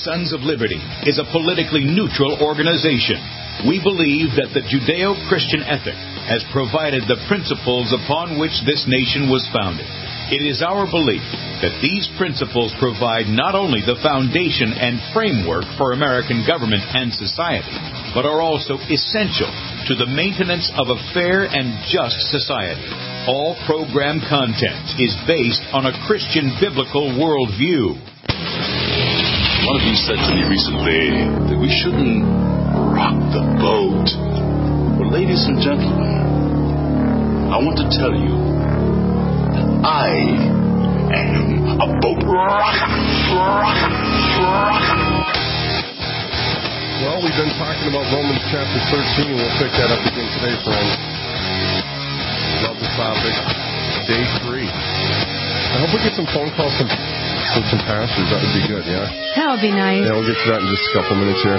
Sons of Liberty is a politically neutral organization. We believe that the Judeo-Christian ethic has provided the principles upon which this nation was founded. It is our belief that these principles provide not only the foundation and framework for American government and society, but are also essential to the maintenance of a fair and just society. All program content is based on a Christian biblical worldview. One of you said to me recently that we shouldn't rock the boat. Well, ladies and gentlemen, I want to tell you that I am a boat rocker. Well, we've been talking about Romans chapter 13, and we'll pick that up again today, friends. Love the topic. Day 3. I hope we get some phone calls from some pastors. That would be good, yeah? That would be nice. Yeah, we'll get to that in just a couple minutes here.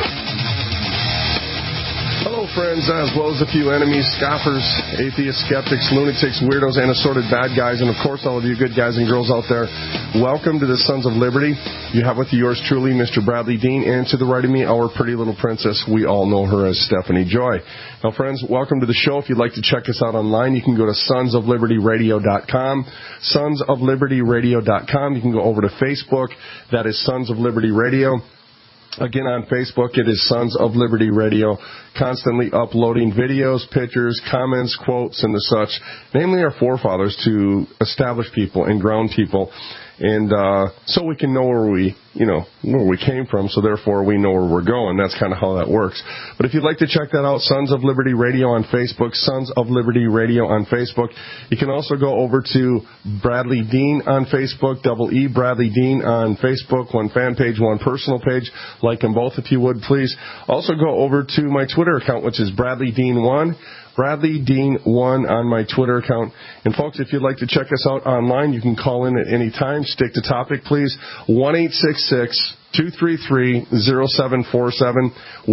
Hello, friends, as well as a few enemies, scoffers, atheists, skeptics, lunatics, weirdos, and assorted bad guys, and of course all of you good guys and girls out there. Welcome to the Sons of Liberty. You have with you yours truly, Mr. Bradley Dean, and to the right of me, our pretty little princess. We all know her as Stephanie Joy. Now, friends, welcome to the show. If you'd like to check us out online, you can go to sonsoflibertyradio.com, sonsoflibertyradio.com. You can go over to Facebook. That is Sons of Liberty Radio. Again, on Facebook, it is Sons of Liberty Radio, constantly uploading videos, pictures, comments, quotes, and the such, namely our forefathers, to establish people and ground people, and so we can know where we came from, so therefore we know where we're going. That's kind of how that works. But if you'd like to check that out, Sons of Liberty Radio on Facebook, Sons of Liberty Radio on Facebook. You can also go over to Bradley Dean on Facebook, E Bradley Dean on Facebook, one fan page, one personal page. Like them both if you would, please. Also go over to my Twitter account, which is Bradley Dean1. Bradley Dean1 on my Twitter account. And folks, if you'd like to check us out online, you can call in at any time. Stick to topic, please. 1-866-233-0747.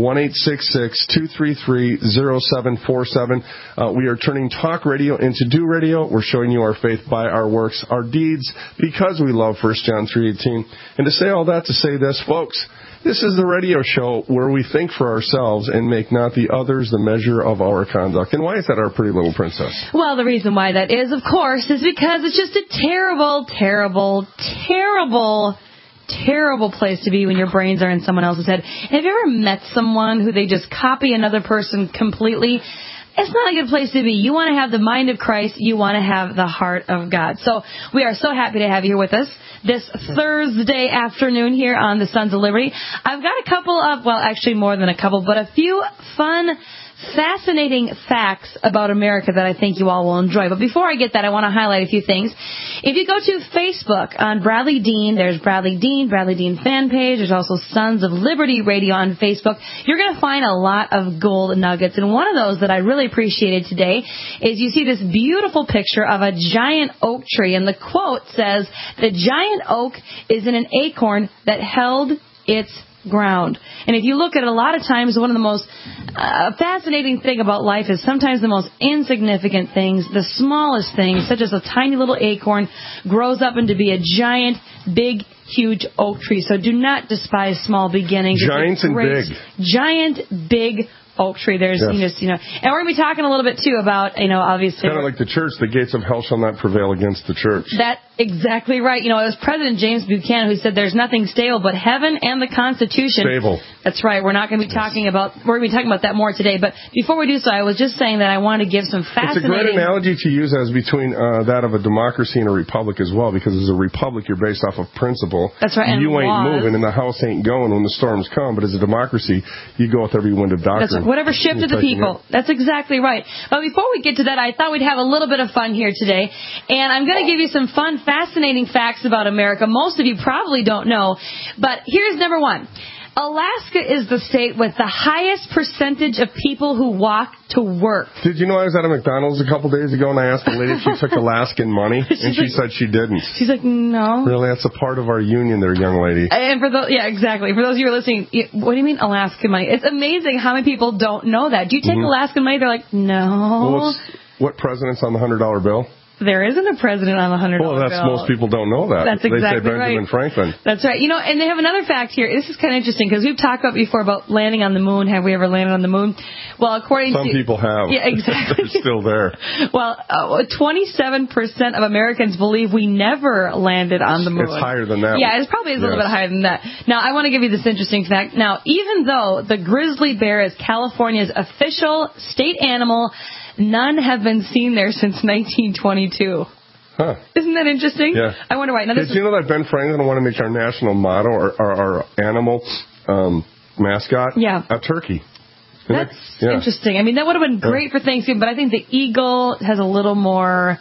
1-866-233-0747. We are turning talk radio into do radio. We're showing you our faith by our works, our deeds, because we love 1 John 3:18. And to say all that, to say this, folks, this is the radio show where we think for ourselves and make not the others the measure of our conduct. And why is that, our pretty little princess? Well, the reason why that is, of course, is because it's just a terrible, terrible, terrible, terrible place to be when your brains are in someone else's head. Have you ever met someone who they just copy another person completely? It's not a good place to be. You want to have the mind of Christ. You want to have the heart of God. So we are so happy to have you here with us this Thursday afternoon here on the Sons of Liberty. I've got a couple of, well, actually more than a couple, but a few fun, fascinating facts about America that I think you all will enjoy. But before I get that, I want to highlight a few things. If you go to Facebook on Bradley Dean, there's Bradley Dean fan page. There's also Sons of Liberty Radio on Facebook. You're going to find a lot of gold nuggets. And one of those that I really appreciated today is you see this beautiful picture of a giant oak tree. And the quote says, "The giant oak is in an acorn that held its ground." And if you look at it, a lot of times, one of the most fascinating thing about life is sometimes the most insignificant things, the smallest things, such as a tiny little acorn, grows up into be a giant, big, huge oak tree. So do not despise small beginnings. Giants and big. Giant, big oak tree. There's, yes. and we're going to be talking a little bit, too, about, obviously. Kind of like the church, the gates of hell shall not prevail against the church. That's exactly right. It was President James Buchanan who said there's nothing stable but heaven and the Constitution. Stable. That's right. We're not going to be talking about, we're going to be talking about that more today. But before we do so, I was just saying that I wanted to give some fascinating. It's a great analogy to use as between that of a democracy and a republic as well, because as a republic, you're based off of principle. That's right. And you ain't laws. moving and the house ain't going when the storms come. But as a democracy, you go with every wind of doctrine. That's right. Whatever shifted the people. That's exactly right. But before we get to that, I thought we'd have a little bit of fun here today. And I'm going to give you some fun, fascinating facts about America. Most of you probably don't know. But here's number one. Alaska is the state with the highest percentage of people who walk to work. Did you know I was at a McDonald's a couple days ago and I asked the lady if she took Alaskan money? And she said she didn't. She's like, no. Really? That's a part of our union there, young lady. And for those, yeah, exactly. For those of you who are listening, what do you mean Alaskan money? It's amazing how many people don't know that. Do you take Alaskan money? They're like, no. Well, what president's on the $100 bill? There isn't a president on the $100 bill. Well, most people don't know that. That's exactly They say Benjamin Franklin. That's right. And they have another fact here. This is kind of interesting because we've talked about before about landing on the moon. Have we ever landed on the moon? Well, Some people have. Yeah, exactly. They're still there. Well, 27% of Americans believe we never landed on the moon. It's higher than that. Yeah, it's probably a little bit higher than that. Now, I want to give you this interesting fact. Now, even though the grizzly bear is California's official state animal, none have been seen there since 1922. Huh. Isn't that interesting? Yeah. I wonder why. Now, Did you know that Ben Franklin wanted to make our national motto or our animal mascot? Yeah. A turkey. That's interesting. I mean, that would have been great for Thanksgiving, but I think the eagle has a little more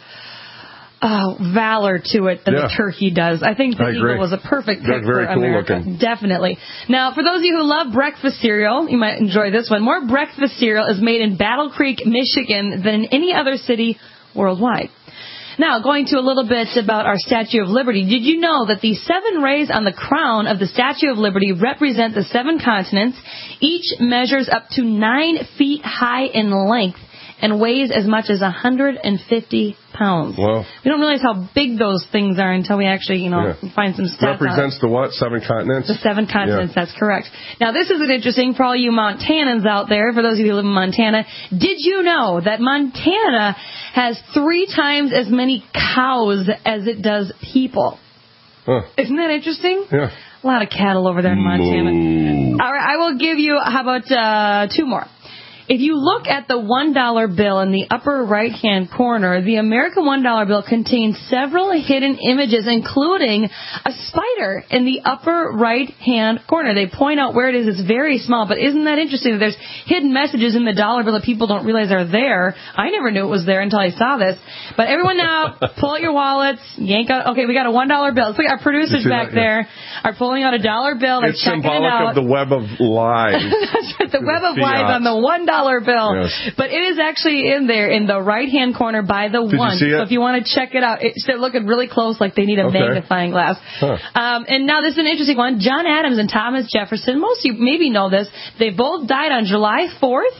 valor to it than the turkey does. I think the eagle was a perfect pick for America. Looking. Definitely. Now, for those of you who love breakfast cereal, you might enjoy this one. More breakfast cereal is made in Battle Creek, Michigan than in any other city worldwide. Now, going to a little bit about our Statue of Liberty. Did you know that the 7 rays on the crown of the Statue of Liberty represent the 7 continents? Each measures up to 9 feet high in length and weighs as much as 150 pounds. Wow. We don't realize how big those things are until we actually, find some stats. Represents the what? 7 continents? The 7 continents, that's correct. Now, this is an interesting for all you Montanans out there, for those of you who live in Montana. Did you know that Montana has 3 times as many cows as it does people? Huh. Isn't that interesting? Yeah. A lot of cattle over there in Montana. All right, I will give you, how about 2 more? If you look at the $1 bill in the upper right-hand corner, the American $1 bill contains several hidden images, including a spider in the upper right-hand corner. They point out where it is. It's very small, but isn't that interesting that there's hidden messages in the dollar bill that people don't realize are there? I never knew it was there until I saw this. But everyone now, pull out your wallets, yank out. Okay, we got a $1 bill. Let's look at our producers back there are pulling out a dollar bill. They're checking it out. It's symbolic of the web of lies. That's right, the web of lies on the $1 bill. Yes. But it is actually in there in the right-hand corner by the Did 1. You see it? So if you want to check it out, they're looking really close like they need a magnifying glass. Huh. And now this is an interesting one. John Adams and Thomas Jefferson, most of you maybe know this, they both died on July 4th,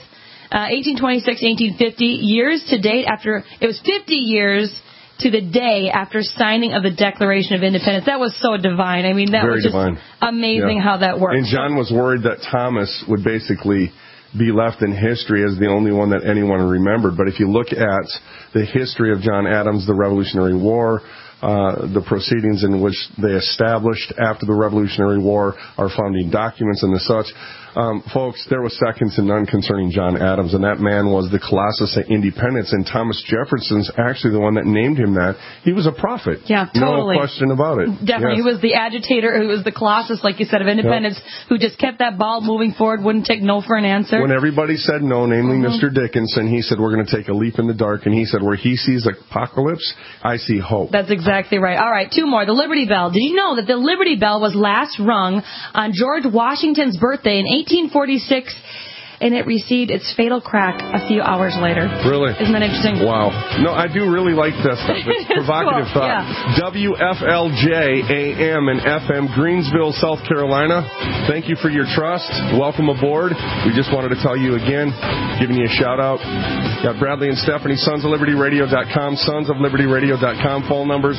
1826, 1850, years to date after, it was 50 years to the day after signing of the Declaration of Independence. That was so divine. I mean, that Very was just divine. Amazing how that worked. And John was worried that Thomas would basically be left in history as the only one that anyone remembered. But if you look at the history of John Adams, the Revolutionary War, the proceedings in which they established after the Revolutionary War, our founding documents and the such, folks, there was seconds to none concerning John Adams, and that man was the Colossus of Independence, and Thomas Jefferson's actually the one that named him that. He was a prophet. Yeah, totally. No question about it. Definitely. Yes. He was the agitator, who was the Colossus, like you said, of independence, who just kept that ball moving forward, wouldn't take no for an answer. When everybody said no, namely Mr. Dickinson, he said, we're going to take a leap in the dark, and he said, where he sees apocalypse, I see hope. That's exactly right. All right, 2 more. The Liberty Bell. Did you know that the Liberty Bell was last rung on George Washington's birthday in 1846, and it received its fatal crack a few hours later? Really? Isn't that interesting? Wow. No, I do really like that stuff. It's provocative cool. thought. Yeah. WFLJ AM and FM, Greensville, South Carolina. Thank you for your trust. Welcome aboard. We just wanted to tell you again, giving you a shout out. Got Bradley and Stephanie, sonsoflibertyradio.com, sonsoflibertyradio.com. Phone numbers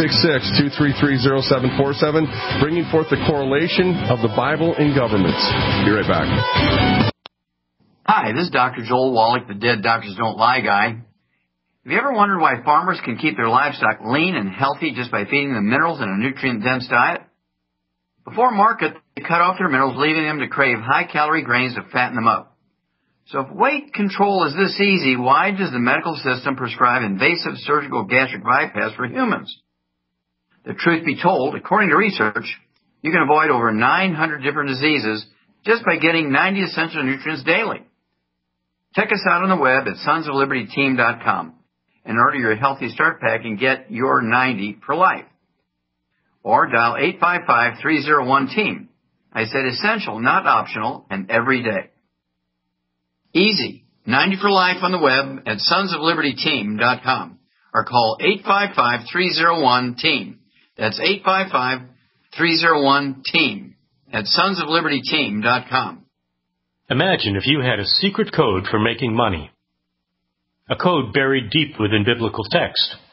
1-866-233-0747. Bringing forth the correlation of the Bible and governments. Be right back. Hi, this is Dr. Joel Wallach, the Dead Doctors Don't Lie guy. Have you ever wondered why farmers can keep their livestock lean and healthy just by feeding them minerals in a nutrient-dense diet? Before market, they cut off their minerals, leaving them to crave high-calorie grains to fatten them up. So if weight control is this easy, why does the medical system prescribe invasive surgical gastric bypass for humans? The truth be told, according to research, you can avoid over 900 different diseases just by getting 90 essential nutrients daily. Check us out on the web at sonsoflibertyteam.com and order your Healthy Start Pack and get your 90 for life. Or dial 855-301-TEAM. I said essential, not optional, and every day. Easy. 90 for life on the web at sonsoflibertyteam.com or call 855-301-TEAM. That's 855-301-TEAM at sonsoflibertyteam.com. Imagine if you had a secret code for making money. A code buried deep within biblical text.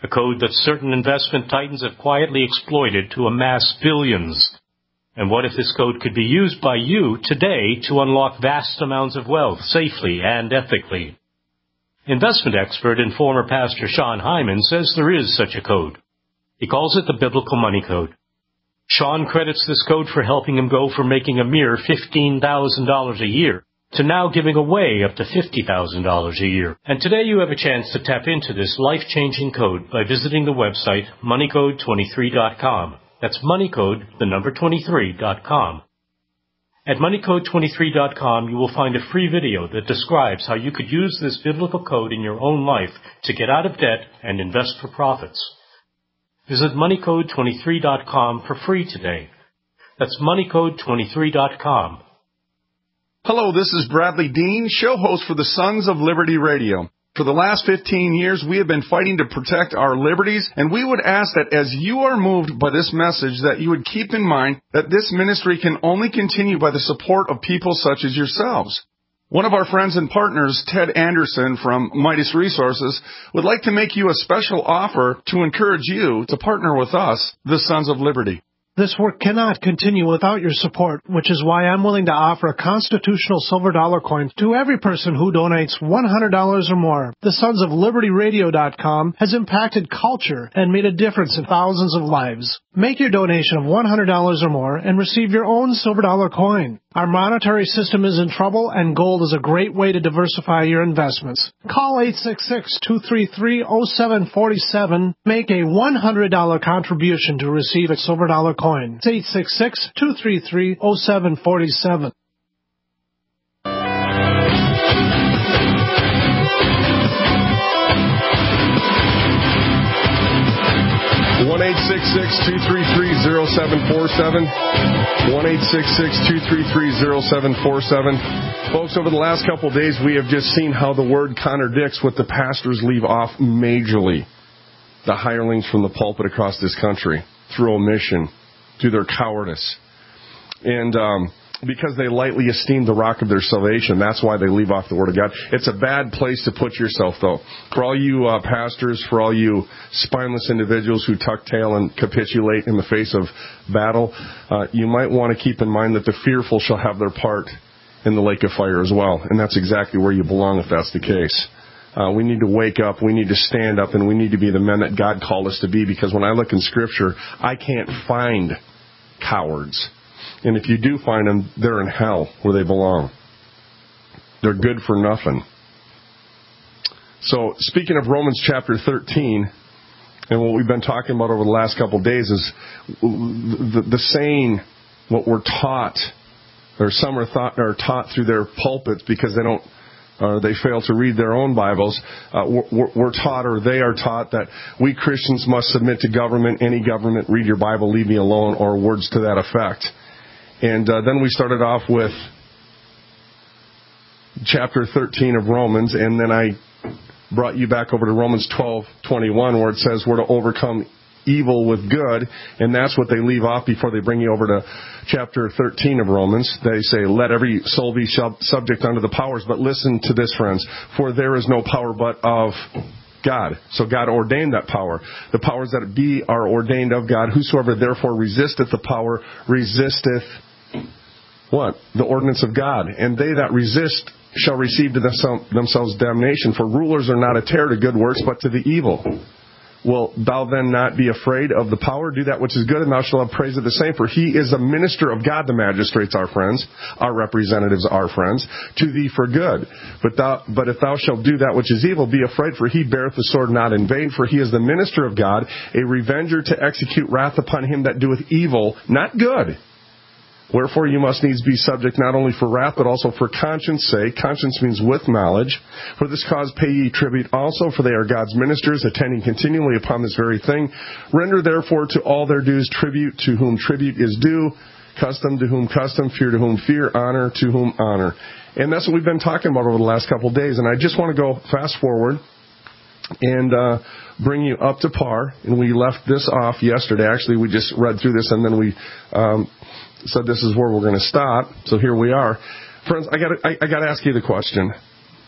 a code that certain investment titans have quietly exploited to amass billions. And what if this code could be used by you today to unlock vast amounts of wealth safely and ethically? Investment expert and former pastor Sean Hyman says there is such a code. He calls it the Biblical Money Code. Sean credits this code for helping him go from making a mere $15,000 a year to now giving away up to $50,000 a year. And today you have a chance to tap into this life-changing code by visiting the website moneycode23.com. That's moneycode, the number 23.com. At moneycode23.com, you will find a free video that describes how you could use this biblical code in your own life to get out of debt and invest for profits. Visit moneycode23.com for free today. That's moneycode23.com. Hello, this is Bradley Dean, show host for the Sons of Liberty Radio. For the last 15 years, we have been fighting to protect our liberties, and we would ask that as you are moved by this message, that you would keep in mind that this ministry can only continue by the support of people such as yourselves. One of our friends and partners, Ted Anderson from Midas Resources, would like to make you a special offer to encourage you to partner with us, the Sons of Liberty. This work cannot continue without your support, which is why I'm willing to offer a constitutional silver dollar coin to every person who donates $100 or more. The Sons of Liberty Radio.com has impacted culture and made a difference in thousands of lives. Make your donation of $100 or more and receive your own silver dollar coin. Our monetary system is in trouble, and gold is a great way to diversify your investments. Call 866-233-0747. Make a $100 contribution to receive a silver dollar coin. It's 866-233-0747. 1-866-233-0747. 1-866-233-0747. Folks, over the last couple of days, we have just seen how the word contradicts what the pastors leave off majorly. The hirelings from the pulpit across this country, through omission, through their cowardice. And because they lightly esteem the rock of their salvation, that's why they leave off the Word of God. It's a bad place to put yourself, though. For all you pastors, for all you spineless individuals who tuck tail and capitulate in the face of battle, you might want to keep in mind that the fearful shall have their part in the lake of fire as well. And that's exactly where you belong if that's the case. We need to wake up, we need to stand up, and we need to be the men that God called us to be, because when I look in Scripture, I can't find cowards. And if you do find them, they're in hell where they belong. They're good for nothing. So, speaking of Romans chapter 13, and what we've been talking about over the last couple of days is the saying, what we're taught, or some are taught through their pulpits because they don't, they fail to read their own Bibles. We're taught, or they are taught, that we Christians must submit to government, any government, read your Bible, leave me alone, or words to that effect. And then we started off with chapter 13 of Romans, and then I brought you back over to Romans 12:21, where it says we're to overcome evil with good, and that's what they leave off before they bring you over to chapter 13 of Romans. They say, let every soul be subject unto the powers, but listen to this, friends, for there is no power but of God. So God ordained that power. The powers that be are ordained of God. Whosoever therefore resisteth the power, resisteth what? The ordinance of God. And they that resist shall receive to themselves damnation. For rulers are not a terror to good works, but to the evil. Will thou then not be afraid of the power? Do that which is good, and thou shalt have praise of the same. For he is a minister of God, the magistrates, our friends, our representatives, our friends, to thee for good. But if thou shalt do that which is evil, be afraid, for he beareth the sword not in vain. For he is the minister of God, a revenger to execute wrath upon him that doeth evil, not good. Wherefore you must needs be subject not only for wrath, but also for conscience sake. Conscience means with knowledge. For this cause pay ye tribute also, for they are God's ministers, attending continually upon this very thing. Render therefore to all their dues tribute, to whom tribute is due, custom to whom custom, fear to whom fear, honor to whom honor. And that's what we've been talking about over the last couple of days. And I just want to go fast forward and bring you up to par. And we left this off yesterday. Actually, we just read through this, and then we said this is where we're going to stop. So here we are. Friends, I got to ask you the question.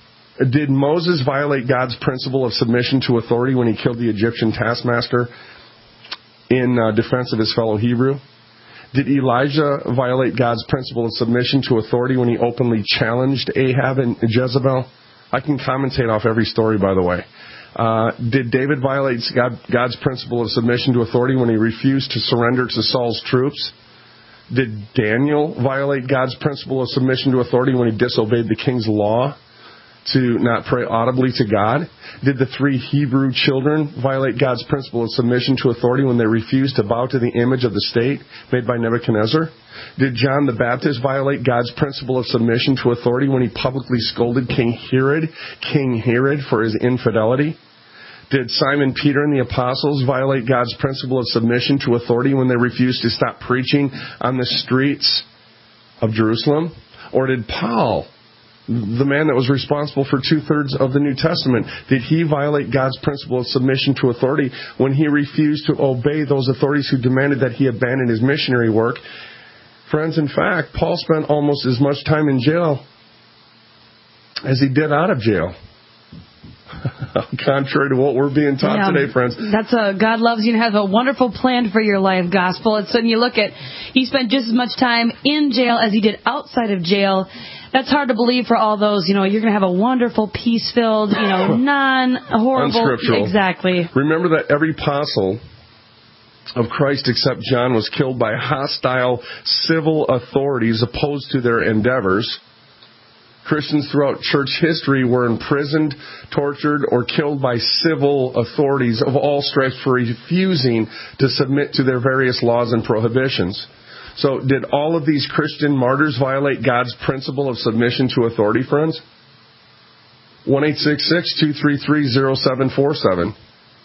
Did Moses violate God's principle of submission to authority when he killed the Egyptian taskmaster in defense of his fellow Hebrew? Did Elijah violate God's principle of submission to authority when he openly challenged Ahab and Jezebel? I can commentate off every story, by the way. Did David violate God's principle of submission to authority when he refused to surrender to Saul's troops? Did Daniel violate God's principle of submission to authority when he disobeyed the king's law to not pray audibly to God? Did the 3 Hebrew children violate God's principle of submission to authority when they refused to bow to the image of the state made by Nebuchadnezzar? Did John the Baptist violate God's principle of submission to authority when he publicly scolded King Herod for his infidelity? Did Simon Peter and the apostles violate God's principle of submission to authority when they refused to stop preaching on the streets of Jerusalem? Or did Paul, the man that was responsible for 2/3 of the New Testament, did he violate God's principle of submission to authority when he refused to obey those authorities who demanded that he abandon his missionary work? Friends, in fact, Paul spent almost as much time in jail as he did out of jail. Contrary to what we're being taught today, friends. That's God loves you and has a wonderful plan for your life gospel. It's when you look at, he spent just as much time in jail as he did outside of jail. That's hard to believe for all those, you're going to have a wonderful, peace-filled, non-horrible. Unscriptural. Exactly. Remember that every apostle of Christ except John was killed by hostile civil authorities opposed to their endeavors. Christians throughout church history were imprisoned, tortured, or killed by civil authorities of all stripes for refusing to submit to their various laws and prohibitions. So, did all of these Christian martyrs violate God's principle of submission to authority, friends? 1-866-233-0747.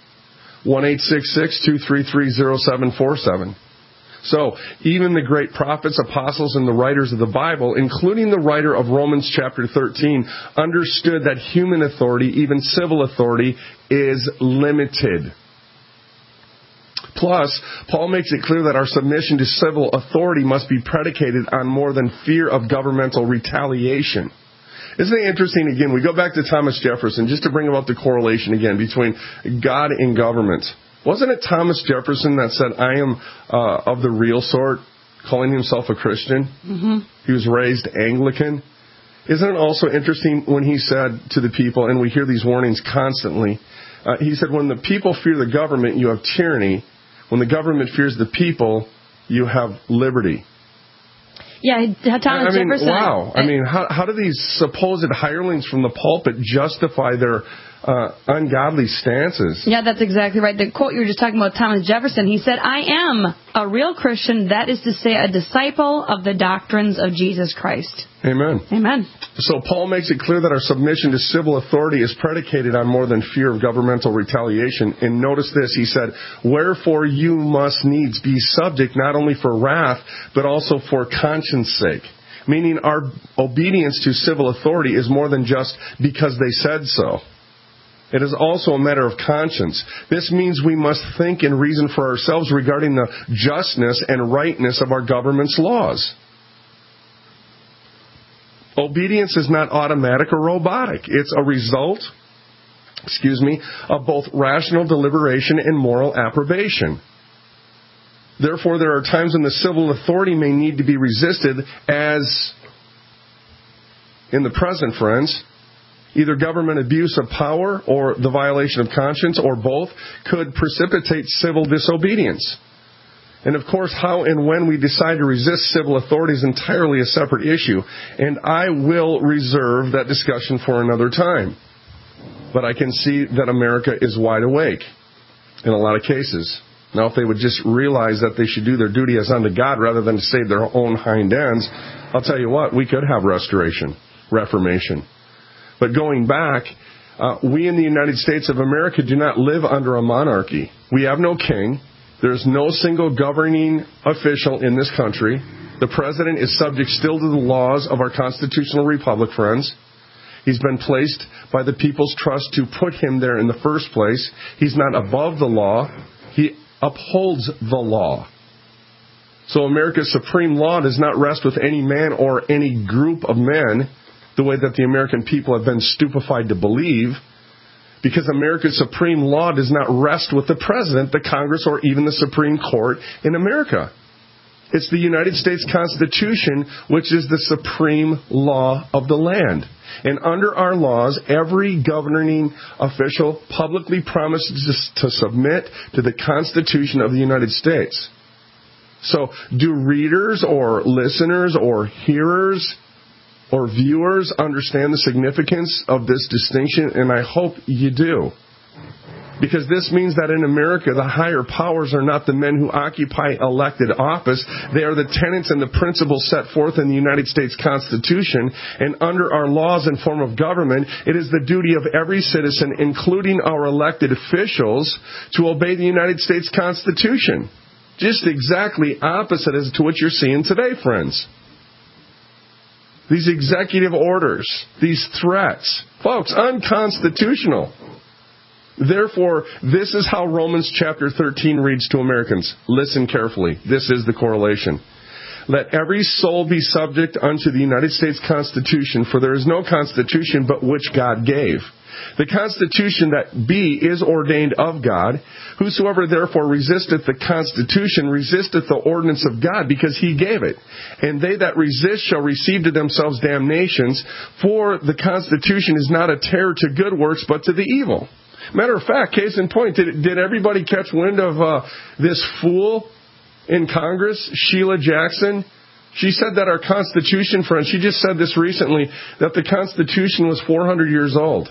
1-866-233-0747. So, even the great prophets, apostles, and the writers of the Bible, including the writer of Romans chapter 13, understood that human authority, even civil authority, is limited. Plus, Paul makes it clear that our submission to civil authority must be predicated on more than fear of governmental retaliation. Isn't it interesting, again, we go back to Thomas Jefferson, just to bring about the correlation again between God and government. Wasn't it Thomas Jefferson that said, I am of the real sort, calling himself a Christian? Mm-hmm. He was raised Anglican. Isn't it also interesting when he said to the people, and we hear these warnings constantly, he said, when the people fear the government, you have tyranny. When the government fears the people, you have liberty. Yeah, Thomas Jefferson. Wow. How do these supposed hirelings from the pulpit justify their ungodly stances? Yeah, that's exactly right. The quote you were just talking about, Thomas Jefferson, he said, I am a real Christian, that is to say, a disciple of the doctrines of Jesus Christ. Amen. Amen. So Paul makes it clear that our submission to civil authority is predicated on more than fear of governmental retaliation. And notice this, he said, wherefore you must needs be subject not only for wrath, but also for conscience sake. Meaning our obedience to civil authority is more than just because they said so. It is also a matter of conscience. This means we must think and reason for ourselves regarding the justness and rightness of our government's laws. Obedience is not automatic or robotic. It's a result, of both rational deliberation and moral approbation. Therefore, there are times when the civil authority may need to be resisted, as in the present, friends. Either government abuse of power or the violation of conscience, or both, could precipitate civil disobedience. And of course, how and when we decide to resist civil authority is entirely a separate issue, and I will reserve that discussion for another time. But I can see that America is wide awake in a lot of cases. Now, if they would just realize that they should do their duty as unto God rather than to save their own hind ends, I'll tell you what, we could have reformation. But going back, we in the United States of America do not live under a monarchy. We have no king. There's no single governing official in this country. The president is subject still to the laws of our constitutional republic, friends. He's been placed by the people's trust to put him there in the first place. He's not above the law. He upholds the law. So America's supreme law does not rest with any man or any group of men the way that the American people have been stupefied to believe, because America's supreme law does not rest with the President, the Congress, or even the Supreme Court in America. It's the United States Constitution, which is the supreme law of the land. And under our laws, every governing official publicly promises to submit to the Constitution of the United States. So, do readers or listeners or hearers or viewers understand the significance of this distinction? And I hope you do. Because this means that in America, the higher powers are not the men who occupy elected office. They are the tenets and the principles set forth in the United States Constitution. And under our laws and form of government, it is the duty of every citizen, including our elected officials, to obey the United States Constitution. Just exactly opposite as to what you're seeing today, friends. These executive orders, these threats, folks, unconstitutional. Therefore, this is how Romans chapter 13 reads to Americans. Listen carefully. This is the correlation. Let every soul be subject unto the United States Constitution, for there is no constitution but which God gave. The Constitution that be is ordained of God. Whosoever therefore resisteth the Constitution resisteth the ordinance of God, because he gave it. And they that resist shall receive to themselves damnations, for the Constitution is not a terror to good works, but to the evil. Matter of fact, case in point, did everybody catch wind of this fool in Congress, Sheila Jackson? She said that our Constitution, friends, she just said this recently, that the Constitution was 400 years old.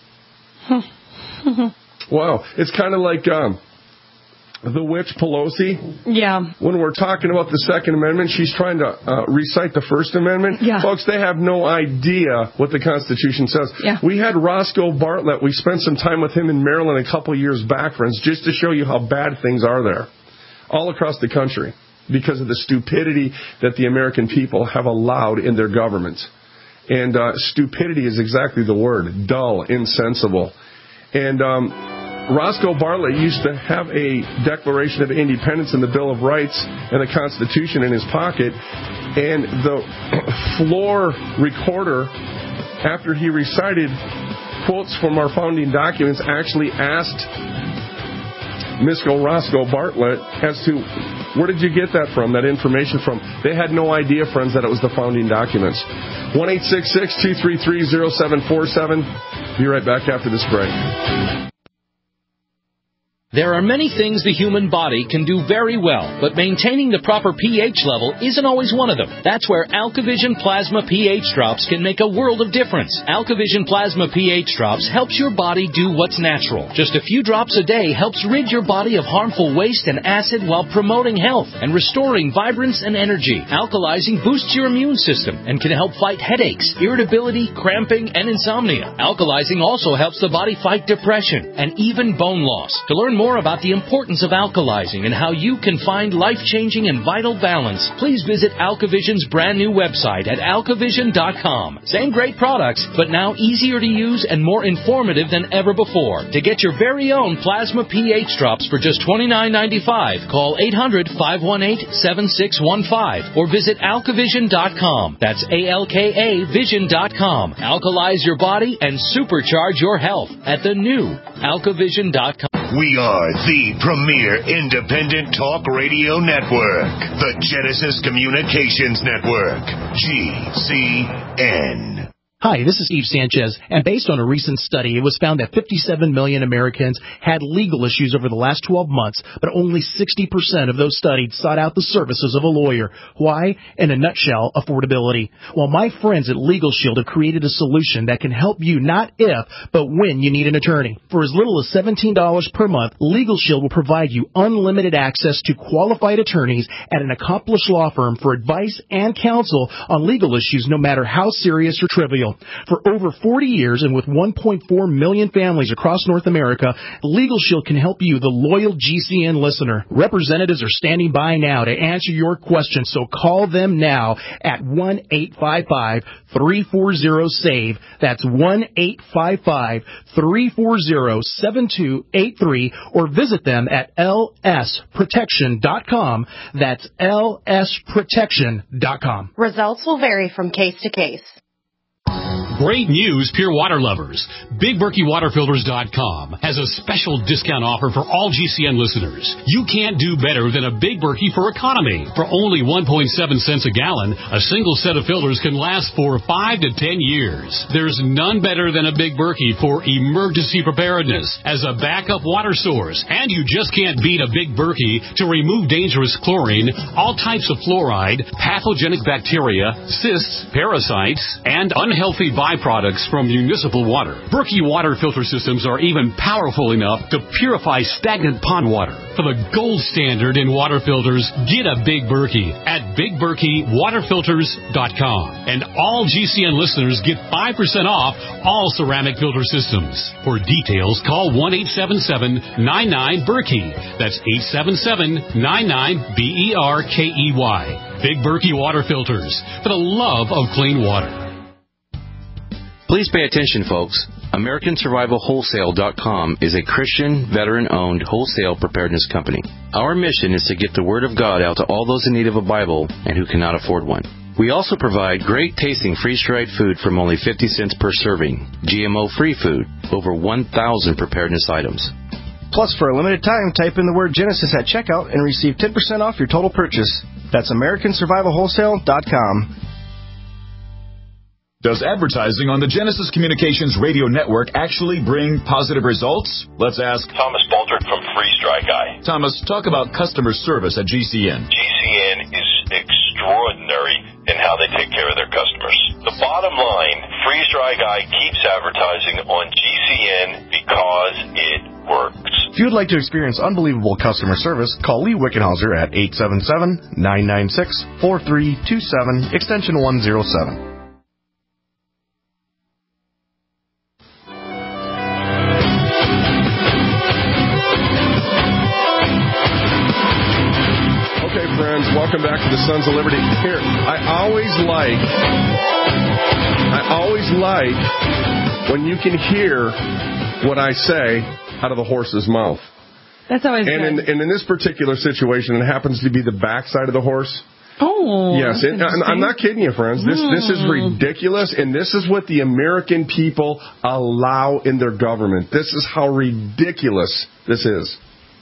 Wow. It's kind of like the witch Pelosi. Yeah. When we're talking about the Second Amendment, she's trying to recite the First Amendment. Yeah. Folks, they have no idea what the Constitution says. Yeah. We had Roscoe Bartlett. We spent some time with him in Maryland a couple years back, friends, just to show you how bad things are there all across the country because of the stupidity that the American people have allowed in their government. And stupidity is exactly the word, dull, insensible. And Roscoe Bartlett used to have a Declaration of Independence and the Bill of Rights and the Constitution in his pocket. And the floor recorder, after he recited quotes from our founding documents, actually asked Roscoe Bartlett as to, where did you get that from, that information from? They had no idea, friends, that it was the founding documents. 1-866-233-0747. Be right back after this break. There are many things the human body can do very well, but maintaining the proper pH level isn't always one of them. That's where AlkaVision Plasma pH Drops can make a world of difference. AlkaVision Plasma pH Drops helps your body do what's natural. Just a few drops a day helps rid your body of harmful waste and acid while promoting health and restoring vibrance and energy. Alkalizing boosts your immune system and can help fight headaches, irritability, cramping, and insomnia. Alkalizing also helps the body fight depression and even bone loss. To learn more about the importance of alkalizing and how you can find life-changing and vital balance, please visit AlkaVision's brand new website at alkavision.com. Same great products, but now easier to use and more informative than ever before. To get your very own Plasma pH Drops for just $29.95, call 800-518-7615 or visit alkavision.com. That's ALKA Vision.com. Alkalize your body and supercharge your health at the new alkavision.com. We are the premier independent talk radio network, the Genesis Communications Network, GCN. Hi, this is Steve Sanchez, and based on a recent study, it was found that 57 million Americans had legal issues over the last 12 months, but only 60% of those studied sought out the services of a lawyer. Why? In a nutshell, affordability. Well, my friends at Legal Shield have created a solution that can help you not if, but when you need an attorney. For as little as $17 per month, Legal Shield will provide you unlimited access to qualified attorneys at an accomplished law firm for advice and counsel on legal issues, no matter how serious or trivial. For over 40 years and with 1.4 million families across North America, Legal Shield can help you, the loyal GCN listener. Representatives are standing by now to answer your questions, so call them now at 1-855-340-SAVE. That's 1-855-340-7283, or visit them at lsprotection.com. That's lsprotection.com. Results will vary from case to case. Great news, pure water lovers. BigBerkeyWaterFilters.com has a special discount offer for all GCN listeners. You can't do better than a Big Berkey for economy. For only 1.7 cents a gallon, a single set of filters can last for 5 to 10 years. There's none better than a Big Berkey for emergency preparedness as a backup water source. And you just can't beat a Big Berkey to remove dangerous chlorine, all types of fluoride, pathogenic bacteria, cysts, parasites, and unhealthy byproducts from municipal water. Berkey water filter systems are even powerful enough to purify stagnant pond water. For the gold standard in water filters, get a Big Berkey at BigBerkeyWaterFilters.com. And all GCN listeners get 5% off all ceramic filter systems. For details, call 1-877-99-BERKEY. That's 877-99-BERKEY. Big Berkey Water Filters, for the love of clean water. Please pay attention, folks. AmericanSurvivalWholesale.com is a Christian, veteran-owned wholesale preparedness company. Our mission is to get the Word of God out to all those in need of a Bible and who cannot afford one. We also provide great-tasting freeze-dried food from only 50 cents per serving, GMO-free food, over 1,000 preparedness items. Plus, for a limited time, type in the word Genesis at checkout and receive 10% off your total purchase. That's AmericanSurvivalWholesale.com. Does advertising on the Genesis Communications Radio Network actually bring positive results? Let's ask Thomas Baldrick from Freeze Dry Guy. Thomas, talk about customer service at GCN. GCN is extraordinary in how they take care of their customers. The bottom line, Freeze Dry Guy keeps advertising on GCN because it works. If you would like to experience unbelievable customer service, call Lee Wickenhauser at 877-996-4327, extension 107. Welcome back to the Sons of Liberty. Here, I always like when you can hear what I say out of the horse's mouth. That's always good. And in this particular situation, it happens to be the backside of the horse. Oh, yes. I'm not kidding you, friends. This is ridiculous, and this is what the American people allow in their government. This is how ridiculous this is.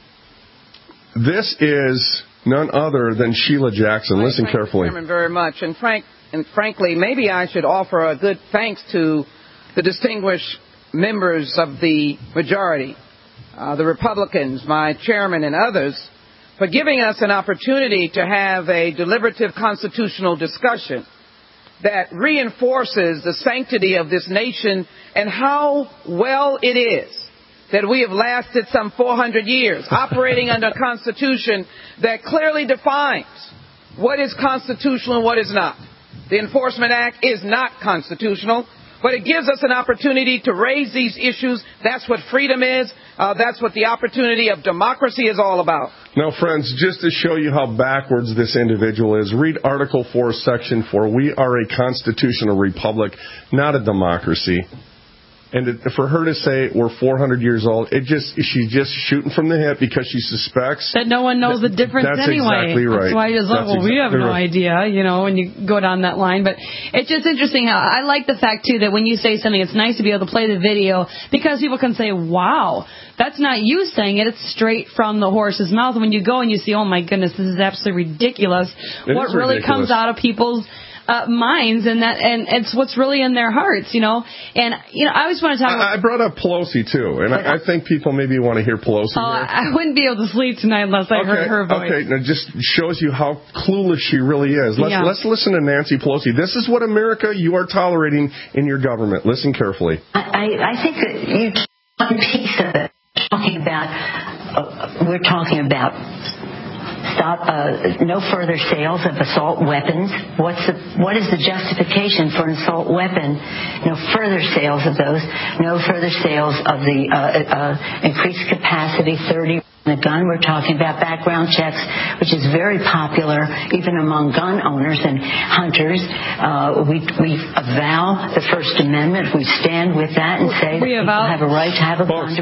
This is none other than Sheila Jackson. Listen carefully. Thank you, very much. And frankly, maybe I should offer a good thanks to the distinguished members of the majority, the Republicans, my chairman and others, for giving us an opportunity to have a deliberative constitutional discussion that reinforces the sanctity of this nation and how well it is that we have lasted some 400 years operating under a constitution that clearly defines what is constitutional and what is not. The Enforcement Act is not constitutional, but it gives us an opportunity to raise these issues. That's what freedom is. That's what the opportunity of democracy is all about. Now, friends, just to show you how backwards this individual is, read Article 4, Section 4. We are a constitutional republic, not a democracy. And for her to say we're 400 years old, she's just shooting from the hip because she suspects that no one knows the difference anyway. That's exactly right. That's why you're like, we have no idea, when you go down that line. But it's just interesting how I like the fact, too, that when you say something, it's nice to be able to play the video because people can say, wow, that's not you saying it. It's straight from the horse's mouth. When you go and you see, oh, my goodness, this is absolutely ridiculous. What really comes out of people's minds, and it's what's really in their hearts, And I always want to talk about. I brought up Pelosi too, and I think people maybe want to hear Pelosi. I wouldn't be able to sleep tonight unless I heard her voice. Okay, now just shows you how clueless she really is. Let's listen to Nancy Pelosi. This is what America you are tolerating in your government. Listen carefully. I think that one piece of it we're talking about. Stop no further sales of assault weapons. What is the justification for an assault weapon? No further sales of those. No further sales of the increased capacity 30. the gun. We're talking about background checks, which is very popular even among gun owners and hunters. We avow the First Amendment. We stand with that and say that people have a right to have a gun.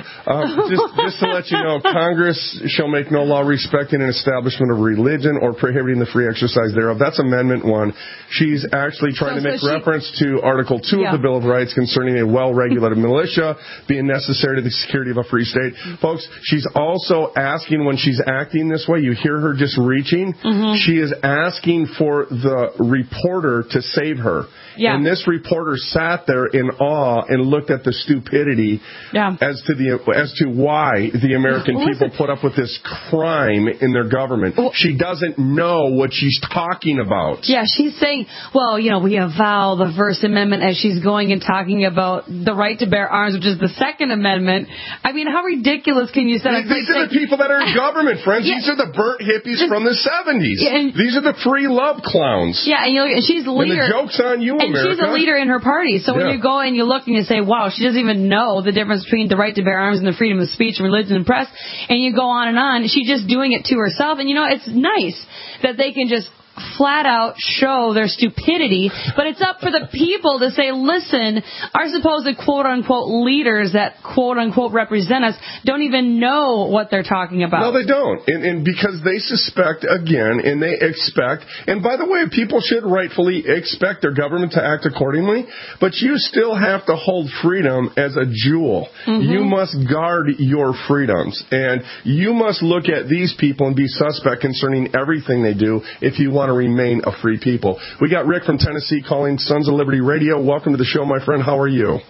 Just to let you know, Congress shall make no law respecting an establishment of religion or prohibiting the free exercise thereof. That's Amendment 1. She's actually trying to make reference to Article 2 of the Bill of Rights concerning a well-regulated militia being necessary to the security of a free state. Folks, she's also asking, when she's acting this way, you hear her just reaching, she is asking for the reporter to save her. Yeah. And this reporter sat there in awe and looked at the stupidity as to why the American people put up with this crime in their government. She doesn't know what she's talking about. Yeah, she's saying, well, you know, we avow the First Amendment, as she's going and talking about the right to bear arms, which is the Second Amendment. I mean, how ridiculous can you say that? These are the people that are in government, friends. These are the burnt hippies from the 70s. These are the free love clowns. Yeah, and you look, she's a leader. And the joke's on you, and America. She's a leader in her party. So when you go and you look and you say, wow, she doesn't even know the difference between the right to bear arms and the freedom of speech, religion, and press, and you go on, she's just doing it to herself. And, you know, it's nice that they can just flat out show their stupidity, but it's up for the people to say, listen, our supposed quote-unquote leaders that quote-unquote represent us don't even know what they're talking about. No, they don't. And because they suspect, again, and they expect, and by the way, people should rightfully expect their government to act accordingly, but you still have to hold freedom as a jewel. You must guard your freedoms, and you must look at these people and be suspect concerning everything they do if you want to remain a free people. We got Rick from Tennessee calling Sons of Liberty Radio. Welcome to the show, my friend. How are you?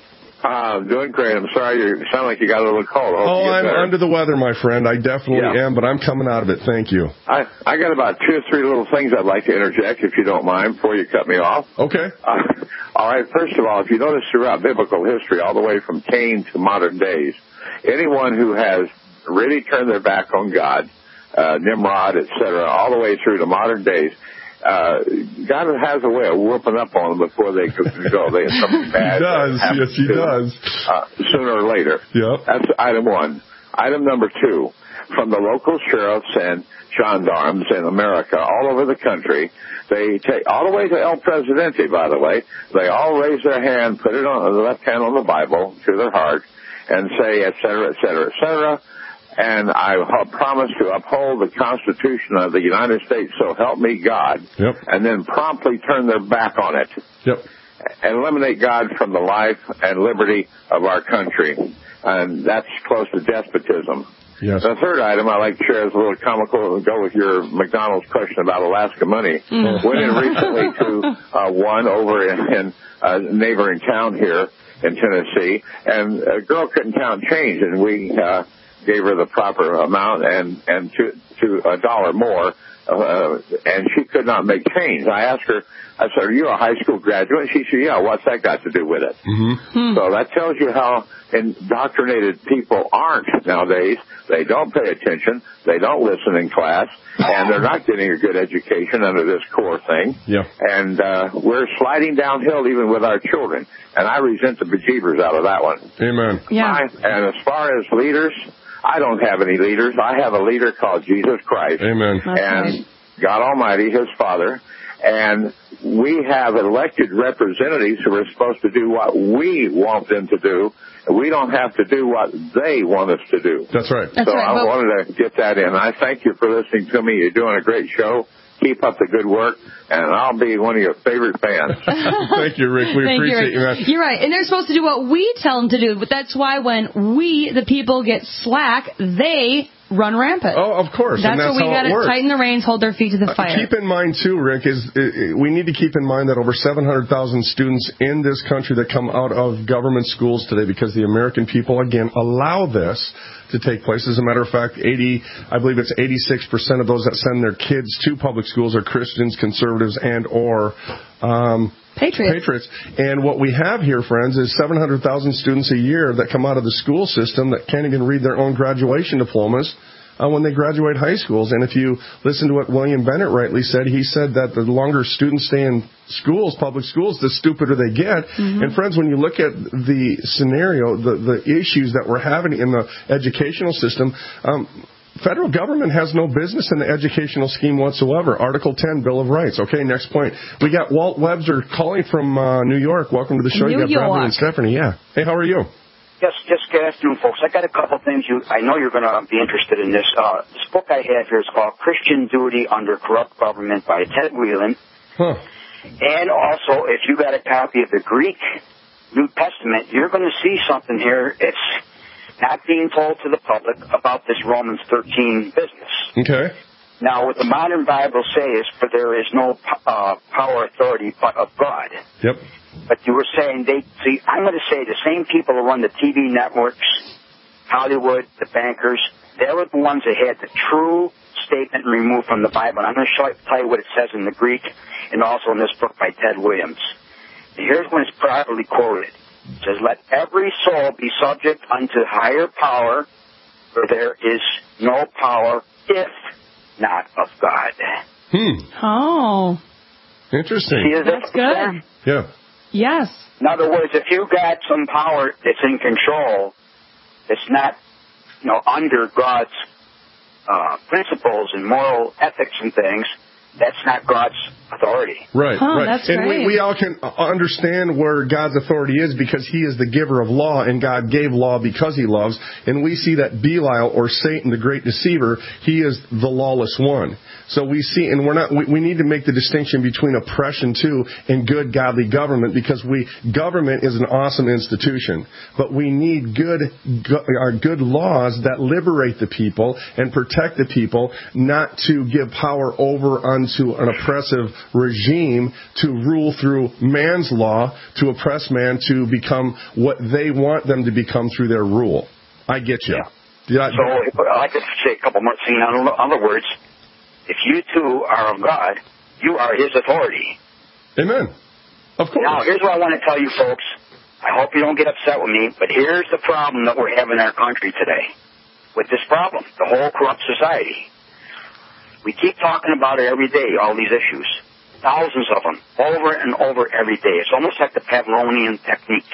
Doing great. I'm sorry, you sound like you got a little cold. I'm under the weather, my friend. I definitely am, but I'm coming out of it. Thank you. I got about 2 or 3 little things I'd like to interject, if you don't mind, before you cut me off. Okay. All right. First of all, if you notice throughout biblical history, all the way from Cain to modern days, anyone who has really turned their back on God, Nimrod, etc., all the way through to modern days, God has a way of whooping up on them before they could go. They have something bad. He does. Yes, he does. Sooner or later. Yep. That's item 1. Item number 2, from the local sheriffs and gendarmes in America, all over the country, they take, all the way to El Presidente, by the way, they all raise their hand, put it on the left hand on the Bible to their heart, and say, et cetera, et cetera, et cetera. And I promise to uphold the Constitution of the United States, so help me God. Yep. And then promptly turn their back on it. Yep. And eliminate God from the life and liberty of our country. And that's close to despotism. Yes. The third item I like to share is a little comical. It'll go with your McDonald's question about Alaska money. Went in recently to one over in a neighboring town here in Tennessee, and a girl couldn't count change, and we gave her the proper amount and to $1 more, and she could not make change. I asked her, I said, are you a high school graduate? She said, yeah, what's that got to do with it? So that tells you how indoctrinated people aren't nowadays. They don't pay attention. They don't listen in class, and they're not getting a good education under this core thing. Yeah. And we're sliding downhill even with our children, and I resent the bejeebers out of that one. Amen. Yeah. And as far as leaders, I don't have any leaders. I have a leader called Jesus Christ. Amen. And God Almighty, His Father. And we have elected representatives who are supposed to do what we want them to do. And we don't have to do what they want us to do. That's right. So I wanted to get that in. I thank you for listening to me. You're doing a great show. Keep up the good work, and I'll be one of your favorite fans. Thank you, Rick. We appreciate you, man. You're right. And they're supposed to do what we tell them to do, but that's why when we, the people, get slack, they run rampant. Oh, of course. That's what we got to tighten the reins, hold their feet to the fire. Keep in mind, too, Rick, we need to keep in mind that over 700,000 students in this country that come out of government schools today because the American people, again, allow this to take place. As a matter of fact, I believe it's 86% of those that send their kids to public schools are Christians, conservatives, and or Patriots. And what we have here, friends, is 700,000 students a year that come out of the school system that can't even read their own graduation diplomas when they graduate high schools. And if you listen to what William Bennett rightly said, he said that the longer students stay in schools, public schools, the stupider they get. And friends, when you look at the scenario, the issues that we're having in the educational system, federal government has no business in the educational scheme whatsoever. Article 10, Bill of Rights. Okay, next point. We got Walt Webster calling from New York. Welcome to the show. You got Bradley and Stephanie. Yeah. Hey, how are you? Yes, good afternoon, folks. I got a couple things. I know you're going to be interested in this. This book I have here is called Christian Duty Under Corrupt Government by Ted Whelan. Huh. And also, if you got a copy of the Greek New Testament, you're going to see something here. It's not being told to the public about this Romans 13 business. Okay. Now, what the modern Bible says, for there is no power authority but of God. Yep. But you were saying I'm going to say the same people who run the TV networks, Hollywood, the bankers, they were the ones that had the true statement removed from the Bible. And I'm going to tell you what it says in the Greek and also in this book by Ted Williams. And here's when it's properly quoted. It says, let every soul be subject unto higher power, for there is no power if not of God. Oh. Interesting. See, that's good. Yeah. Yes. In other words, if you got some power that's in control, it's not, under God's principles and moral ethics and things, that's not God's authority. Right, right. That's and great. we all can understand where God's authority is because he is the giver of law, and God gave law because he loves. And we see that Belial, or Satan, the great deceiver, he is the lawless one. So we see, and we need to make the distinction between oppression too and good godly government, because government is an awesome institution, but we need good laws that liberate the people and protect the people, not to give power over unto an oppressive regime to rule through man's law, to oppress man to become what they want them to become through their rule. I get you. Yeah. So I'd like to say a couple more things. In other words, if you too are of God, you are his authority. Amen. Of course. Now, here's what I want to tell you, folks. I hope you don't get upset with me, but here's the problem that we're having in our country today with this problem, the whole corrupt society. We keep talking about it every day, all these issues. Thousands of them, over and over every day. It's almost like the Pavlovian technique.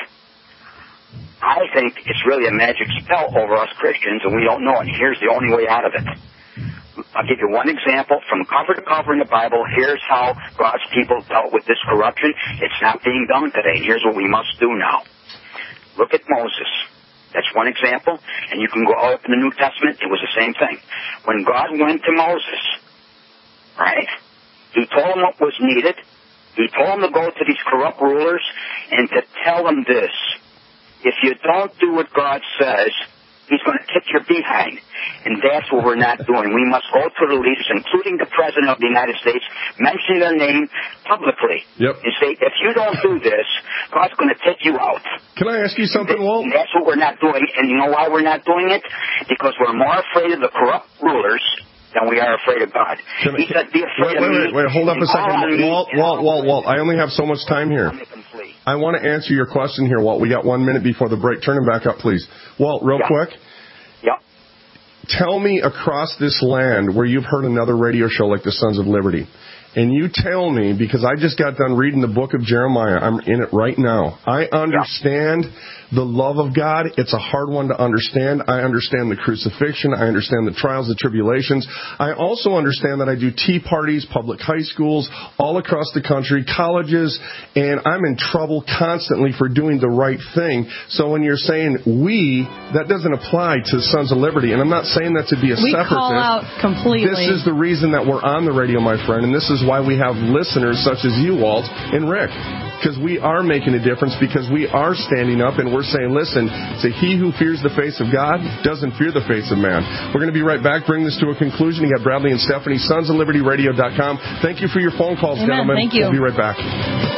I think it's really a magic spell over us Christians, and we don't know it. Here's the only way out of it. I'll give you one example. From cover to cover in the Bible, here's how God's people dealt with this corruption. It's not being done today. Here's what we must do now. Look at Moses. That's one example. And you can go up in the New Testament. It was the same thing. When God went to Moses, right, he told him what was needed. He told him to go to these corrupt rulers and to tell them this. If you don't do what God says, he's going to kick your behind. And that's what we're not doing. We must go to the leaders, including the President of the United States, mention their name publicly. Yep. And say, if you don't do this, God's going to take you out. Can I ask you something, Walt? And that's what we're not doing. And you know why we're not doing it? Because we're more afraid of the corrupt rulers than we are afraid of God. He said, be afraid of me. Wait, hold up a second. Walt, I only have so much time here. I want to answer your question here, Walt. We got 1 minute before the break. Turn him back up, please. Walt, real quick. Yeah. Tell me across this land where you've heard another radio show like the Sons of Liberty. And you tell me, because I just got done reading the book of Jeremiah. I'm in it right now. I understand the love of God. It's a hard one to understand. I understand the crucifixion. I understand the trials, the tribulations. I also understand that I do tea parties, public high schools, all across the country, colleges, and I'm in trouble constantly for doing the right thing. So when you're saying we, that doesn't apply to Sons of Liberty. And I'm not saying that to be a separatist. We call out completely. This is the reason that we're on the radio, my friend, and this is why we have listeners such as you, Walt, and Rick. Because we are making a difference, because we are standing up and we're saying, listen, say, he who fears the face of God doesn't fear the face of man. We're going to be right back, bring this to a conclusion. You got Bradley and Stephanie, sonsoflibertyradio.com. Thank you for your phone calls, Amen. gentlemen. Thank you. We'll be right back.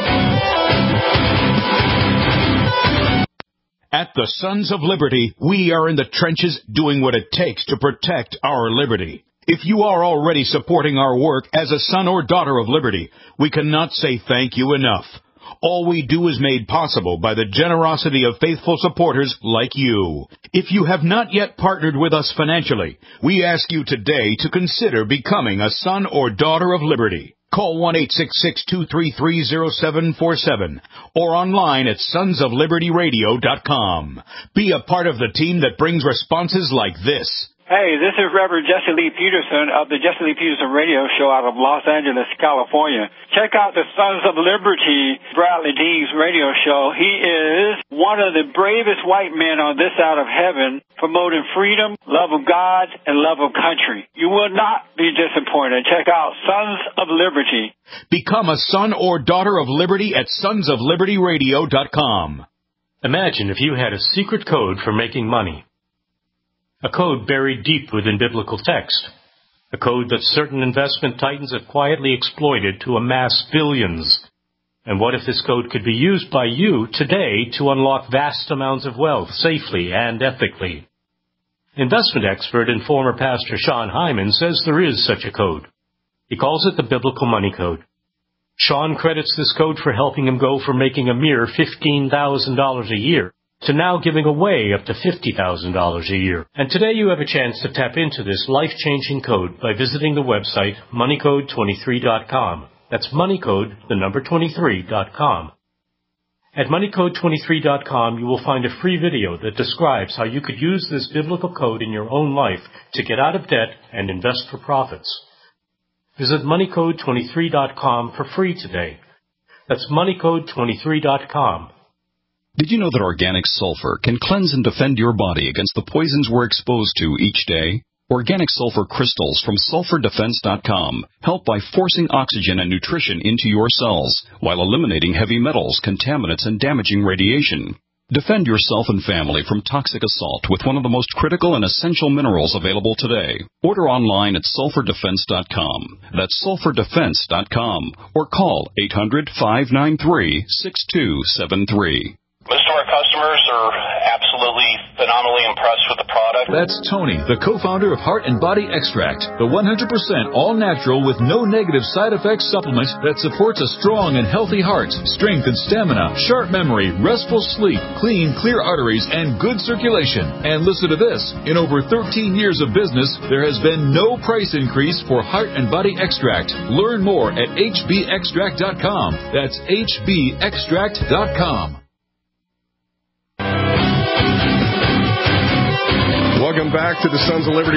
At the Sons of Liberty, we are in the trenches doing what it takes to protect our liberty. If you are already supporting our work as a son or daughter of liberty, we cannot say thank you enough. All we do is made possible by the generosity of faithful supporters like you. If you have not yet partnered with us financially, we ask you today to consider becoming a son or daughter of liberty. Call 1-866-233-0747 or online at sonsoflibertyradio.com. Be a part of the team that brings responses like this. Hey, this is Reverend Jesse Lee Peterson of the Jesse Lee Peterson Radio Show out of Los Angeles, California. Check out the Sons of Liberty, Bradley Dean's radio show. He is one of the bravest white men on this side of heaven, promoting freedom, love of God, and love of country. You will not be disappointed. Check out Sons of Liberty. Become a son or daughter of liberty at sonsoflibertyradio.com. Imagine if you had a secret code for making money. A code buried deep within biblical text. A code that certain investment titans have quietly exploited to amass billions. And what if this code could be used by you today to unlock vast amounts of wealth safely and ethically? Investment expert and former pastor Sean Hyman says there is such a code. He calls it the Biblical Money Code. Sean credits this code for helping him go from making a mere $15,000 a year to now giving away up to $50,000 a year. And today you have a chance to tap into this life-changing code by visiting the website moneycode23.com. That's moneycode, the number 23.com. At moneycode23.com, you will find a free video that describes how you could use this biblical code in your own life to get out of debt and invest for profits. Visit moneycode23.com for free today. That's moneycode23.com. Did you know that organic sulfur can cleanse and defend your body against the poisons we're exposed to each day? Organic sulfur crystals from sulfurdefense.com help by forcing oxygen and nutrition into your cells while eliminating heavy metals, contaminants, and damaging radiation. Defend yourself and family from toxic assault with one of the most critical and essential minerals available today. Order online at sulfurdefense.com. That's sulfurdefense.com or call 800-593-6273. Most of our customers are absolutely phenomenally impressed with the product. That's Tony, the co-founder of Heart and Body Extract, the 100% all-natural with no negative side effects supplement that supports a strong and healthy heart, strength and stamina, sharp memory, restful sleep, clean, clear arteries, and good circulation. And listen to this. In over 13 years of business, there has been no price increase for Heart and Body Extract. Learn more at hbextract.com. That's hbextract.com. Welcome back to the Sons of Liberty,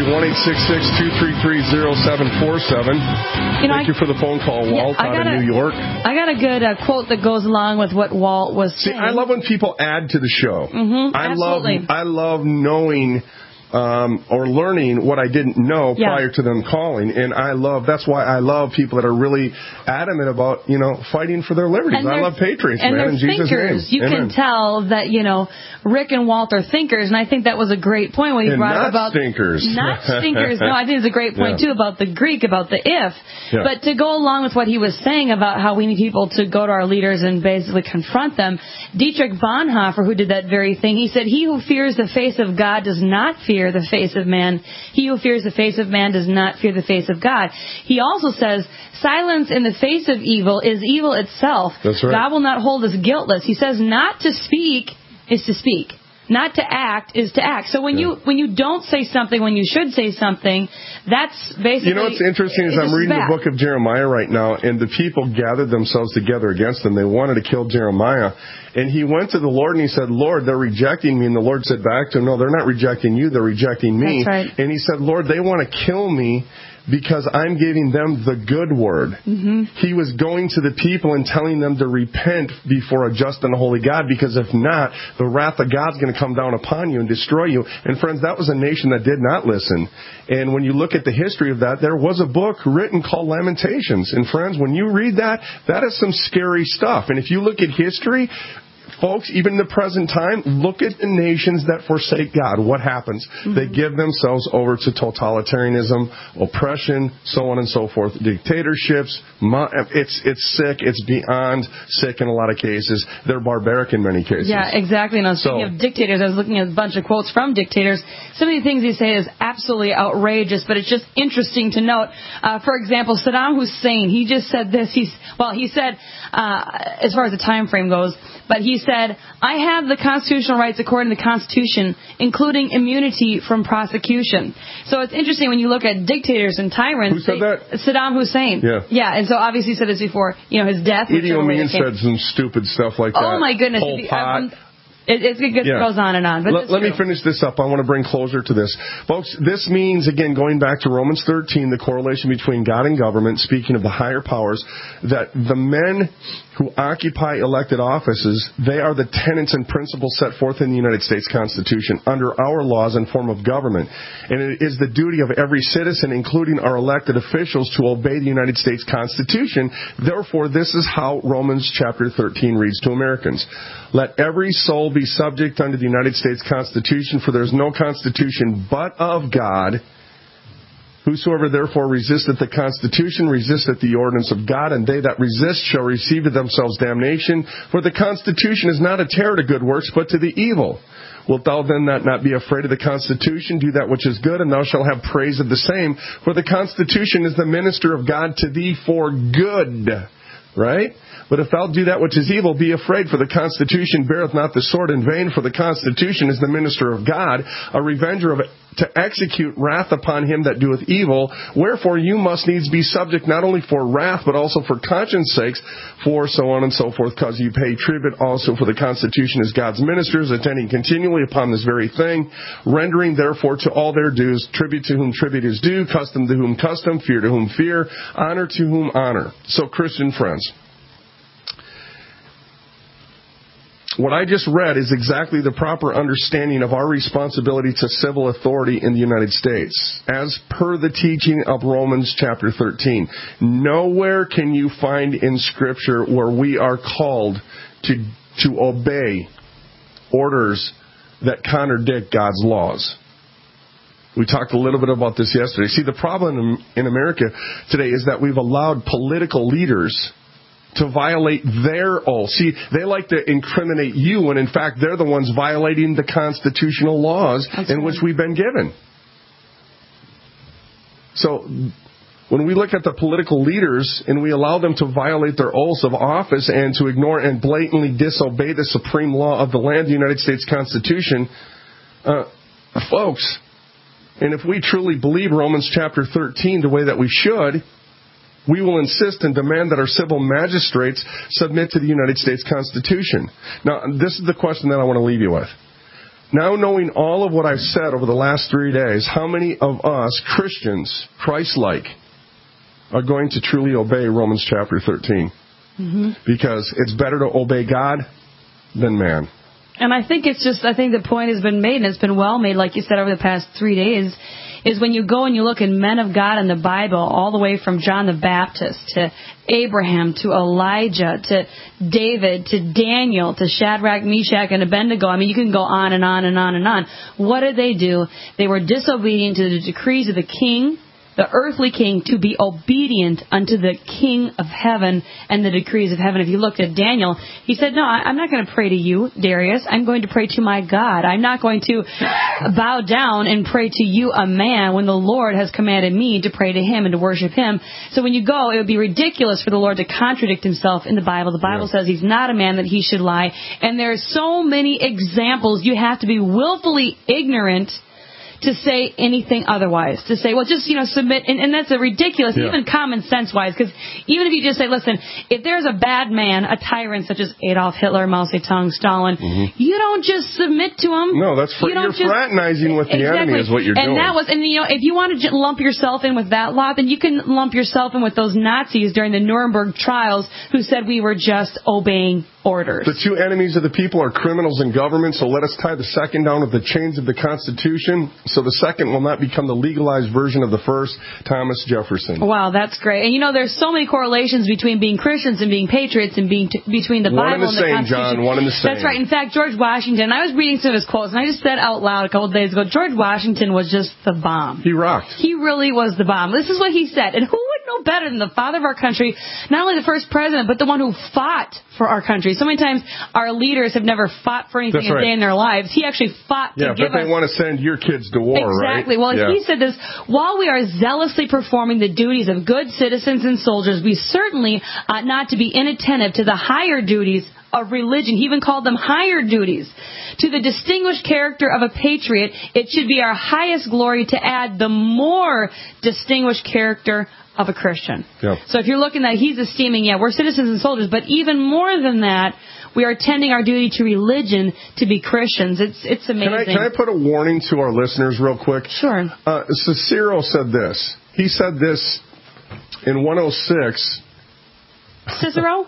1-866-233-0747. Thank you for the phone call, Walt, out of New York. I got a good quote that goes along with what Walt was saying. See, I love when people add to the show. Absolutely. I love knowing or learning what I didn't know prior to them calling. And that's why I love people that are really adamant about, fighting for their liberties. I love patriots, man, in Jesus' name. You can tell that, Rick and Walt are thinkers, and I think that was a great point when he brought up about... stinkers. Not stinkers. No, I think it's a great point, too, about the Greek, about the if. Yeah. But to go along with what he was saying about how we need people to go to our leaders and basically confront them, Dietrich Bonhoeffer, who did that very thing, he said, "He who fears the face of God does not fear the face of man. He who fears the face of man does not fear the face of God." He also says, "Silence in the face of evil is evil itself. That's right. God will not hold us guiltless." He says, "Not to speak is to speak. Not to act is to act." So when you don't say something when you should say something, that's basically... You know what's interesting is I'm reading the book of Jeremiah right now, and the people gathered themselves together against him. They wanted to kill Jeremiah. And he went to the Lord and he said, "Lord, they're rejecting me." And the Lord said back to him, "No, they're not rejecting you, they're rejecting me." That's right. And he said, "Lord, they want to kill me because I'm giving them the good word." He was going to the people and telling them to repent before a just and holy God, because if not, the wrath of God's going to come down upon you and destroy you. And friends, that was a nation that did not listen. And when you look at the history of that, there was a book written called Lamentations. And friends, when you read that, that is some scary stuff. And if you look at history, folks, even in the present time, look at the nations that forsake God. What happens? They give themselves over to totalitarianism, oppression, so on and so forth. Dictatorships. It's sick. It's beyond sick in a lot of cases. They're barbaric in many cases. Yeah, exactly. And speaking of dictators, I was looking at a bunch of quotes from dictators. Some of the things he say is absolutely outrageous, but it's just interesting to note. For example, Saddam Hussein, he just said this. He said, as far as the time frame goes, but he said, "I have the constitutional rights according to the Constitution, including immunity from prosecution." So it's interesting when you look at dictators and tyrants. Who said that? Saddam Hussein. Yeah. And so obviously he said this before, his death. Idi Amin said some stupid stuff like that. Oh my goodness. Pol Pot. It goes on and on. But let me finish this up. I want to bring closure to this. Folks, this means, again, going back to Romans 13, the correlation between God and government, speaking of the higher powers, that the men who occupy elected offices, they are the tenets and principles set forth in the United States Constitution under our laws and form of government. And it is the duty of every citizen, including our elected officials, to obey the United States Constitution. Therefore, this is how Romans chapter 13 reads to Americans. Let every soul be subject unto the United States Constitution, for there is no constitution but of God. Whosoever therefore resisteth the Constitution resisteth the ordinance of God, and they that resist shall receive to themselves damnation. For the Constitution is not a terror to good works, but to the evil. Wilt thou then not be afraid of the Constitution? Do that which is good, and thou shalt have praise of the same. For the Constitution is the minister of God to thee for good. Right? But if thou do that which is evil, be afraid, for the Constitution beareth not the sword in vain, for the Constitution is the minister of God, a revenger to execute wrath upon him that doeth evil. Wherefore you must needs be subject not only for wrath, but also for conscience sakes, for so on and so forth, because you pay tribute also for the Constitution as God's ministers, attending continually upon this very thing, rendering therefore to all their dues, tribute to whom tribute is due, custom to whom custom, fear to whom fear, honor to whom honor. So, Christian friends, what I just read is exactly the proper understanding of our responsibility to civil authority in the United States, as per the teaching of Romans chapter 13. Nowhere can you find in Scripture where we are called to obey orders that contradict God's laws. We talked a little bit about this yesterday. See, the problem in America today is that we've allowed political leaders to violate their oath. See, they like to incriminate you when in fact they're the ones violating the constitutional laws which we've been given. So when we look at the political leaders and we allow them to violate their oaths of office and to ignore and blatantly disobey the supreme law of the land, the United States Constitution, folks, and if we truly believe Romans chapter 13 the way that we should, we will insist and demand that our civil magistrates submit to the United States Constitution. Now, this is the question that I want to leave you with. Now, knowing all of what I've said over the last 3 days, how many of us, Christians, Christ-like, are going to truly obey Romans chapter 13? Mm-hmm. Because it's better to obey God than man. And I think the point has been made, and it's been well made, like you said, over the past 3 days, is when you go and you look at men of God in the Bible, all the way from John the Baptist to Abraham to Elijah to David to Daniel to Shadrach, Meshach, and Abednego. I mean, you can go on and on and on and on. What did they do? They were disobedient to the decrees of the king, the earthly king, to be obedient unto the King of heaven and the decrees of heaven. If you looked at Daniel, he said, no, I'm not going to pray to you, Darius. I'm going to pray to my God. I'm not going to bow down and pray to you, a man, when the Lord has commanded me to pray to him and to worship him. So when you go, it would be ridiculous for the Lord to contradict himself in the Bible. The Bible says he's not a man that he should lie. And there's so many examples. You have to be willfully ignorant to say anything otherwise. To say, well, just, submit. And that's a ridiculous, even common sense wise, because even if you just say, listen, if there's a bad man, a tyrant such as Adolf Hitler, Mao Zedong, Stalin, you don't just submit to him. No, that's you're fraternizing with the enemy is what you're doing. If you want to lump yourself in with that lot, then you can lump yourself in with those Nazis during the Nuremberg trials who said we were just obeying orders. The two enemies of the people are criminals and government, so let us tie the second down with the chains of the Constitution, so the second will not become the legalized version of the first. Thomas Jefferson. Wow, that's great. And there's so many correlations between being Christians and being patriots and between the Bible and the Constitution. One and the same. That's right. In fact, George Washington, I was reading some of his quotes, and I just said out loud a couple of days ago, George Washington was just the bomb. He rocked. He really was the bomb. This is what he said. And who would know better than the father of our country, not only the first president, but the one who fought for our country. So many times our leaders have never fought for anything a day in their lives. He actually fought to give us... but they want to send your kids to war, exactly. right? Well, he said this, while we are zealously performing the duties of good citizens and soldiers, we certainly ought not to be inattentive to the higher duties of religion. He even called them higher duties. To the distinguished character of a patriot, it should be our highest glory to add the more distinguished character of a Christian. Yeah. So if you're looking at, he's esteeming, we're citizens and soldiers, but even more than that, we are attending our duty to religion to be Christians. It's amazing. Can I put a warning to our listeners real quick? Sure. Cicero said this. He said this in 106. Cicero?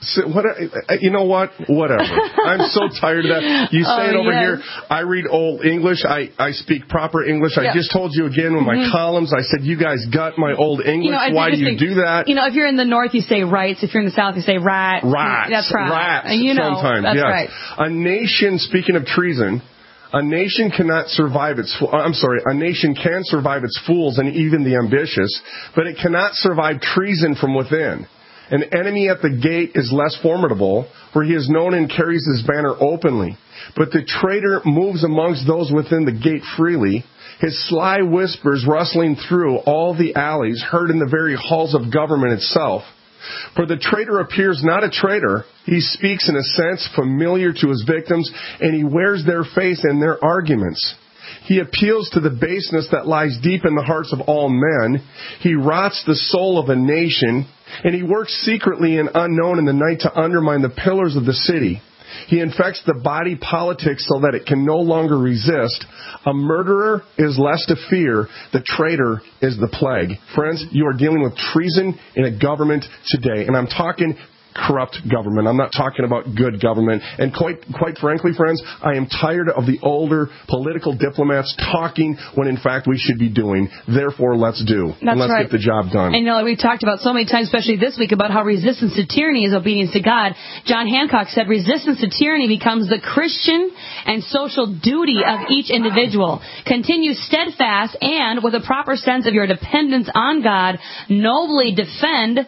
You know what? Whatever. I'm so tired of that. You say it over here. I read Old English. I speak proper English. I just told you again with my columns. I said, you guys got my Old English. Why do you do that? If you're in the north, you say rights. If you're in the south, you say rats. Rats. That's right. Rats. And sometimes. That's yes. right. A nation, speaking of treason, a nation cannot survive a nation can survive its fools and even the ambitious, but it cannot survive treason from within. An enemy at the gate is less formidable, for he is known and carries his banner openly. But the traitor moves amongst those within the gate freely, his sly whispers rustling through all the alleys, heard in the very halls of government itself. For the traitor appears not a traitor, he speaks in a sense familiar to his victims, and he wears their face in their arguments. He appeals to the baseness that lies deep in the hearts of all men. He rots the soul of a nation, and he works secretly and unknown in the night to undermine the pillars of the city. He infects the body politic so that it can no longer resist. A murderer is less to fear. The traitor is the plague. Friends, you are dealing with treason in a government today. And I'm talking corrupt government. I'm not talking about good government. And quite frankly, friends, I am tired of the older political diplomats talking when in fact we should be doing. Therefore, let's do. That's and let's right. get the job done. I know we've talked about so many times, especially this week, about how resistance to tyranny is obedience to God. John Hancock said resistance to tyranny becomes the Christian and social duty of each individual. Continue steadfast and with a proper sense of your dependence on God, nobly defend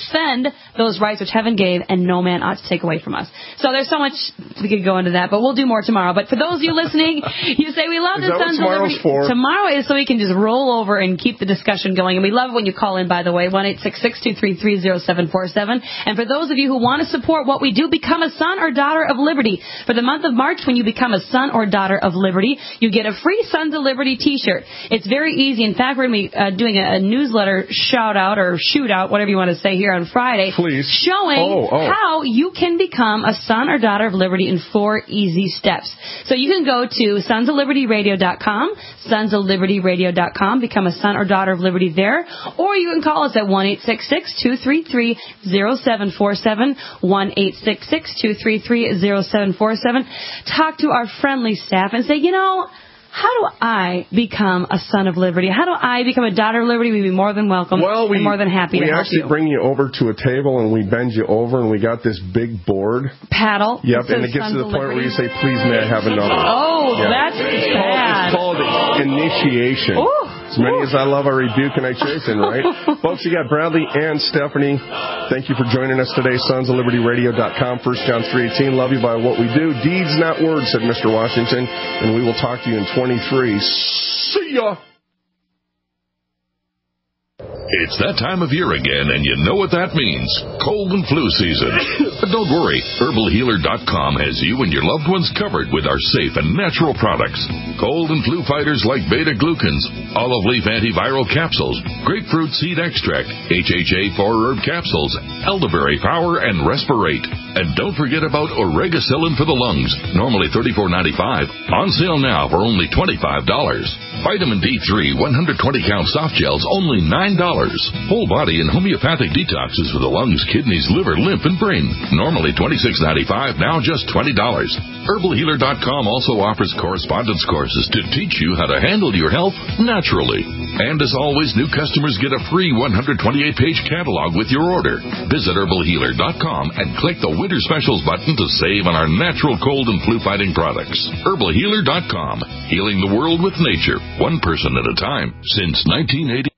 those rights which heaven gave, and no man ought to take away from us. So there's so much we could go into that, but we'll do more tomorrow. But for those of you listening, you say we love the Sons of Liberty. Tomorrow is so we can just roll over and keep the discussion going. And we love it when you call in, by the way, 1-866-233-0747. And for those of you who want to support what we do, become a son or daughter of Liberty. For the month of March, when you become a son or daughter of Liberty, you get a free Sons of Liberty t-shirt. It's very easy. In fact, we're going to be doing a newsletter shout-out or shootout, whatever you want to say, here on Friday, showing how you can become a son or daughter of Liberty in 4 easy steps. So you can go to sonsoflibertyradio.com, sonsoflibertyradio.com, become a son or daughter of Liberty there, or you can call us at 1-866-233-0747, 1-866-233-0747. Talk to our friendly staff and say, how do I become a son of Liberty? How do I become a daughter of Liberty? We'd be more than welcome and more than happy to help you. We actually bring you over to a table and we bend you over and we got this big board. Paddle. Yep, and it gets to the point where you say, please, may I have another? Oh, that's bad. It's called initiation. Ooh. As many as I love, I rebuke and I chasten, right? Folks, you got Bradley and Stephanie. Thank you for joining us today. SonsOfLibertyRadio.com, 1 John 3:18. Love you by what we do. Deeds, not words, said Mr. Washington. And we will talk to you in 23. See ya! It's that time of year again, and you know what that means. Cold and flu season. But don't worry. HerbalHealer.com has you and your loved ones covered with our safe and natural products. Cold and flu fighters like beta-glucans, olive leaf antiviral capsules, grapefruit seed extract, HHA 4-herb capsules, elderberry power, and Respirate. And don't forget about Oregacillin for the lungs, normally $34.95. On sale now for only $25. Vitamin D3 120-count soft gels, only $9. Whole body and homeopathic detoxes for the lungs, kidneys, liver, lymph, and brain. Normally $26.95, now just $20. HerbalHealer.com also offers correspondence courses to teach you how to handle your health naturally. And as always, new customers get a free 128-page catalog with your order. Visit HerbalHealer.com and click the Winter Specials button to save on our natural cold and flu-fighting products. HerbalHealer.com, healing the world with nature, one person at a time, since 1980.